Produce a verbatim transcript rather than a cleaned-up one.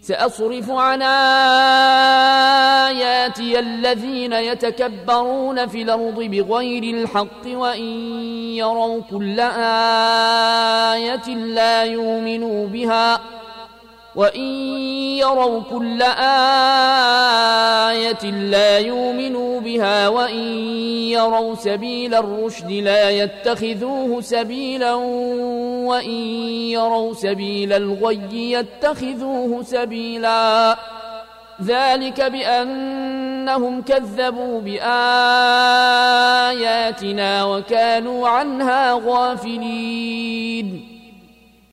سأصرف عن آياتي الذين يتكبرون في الأرض بغير الحق وإن يروا كل آية لا يؤمنوا بها وإن يروا كل آية لا يؤمنوا بها وإن يروا سبيل الرشد لا يتخذوه سبيلا وإن يروا سبيل الغي يتخذوه سبيلا ذلك بأنهم كذبوا بآياتنا وكانوا عنها غافلين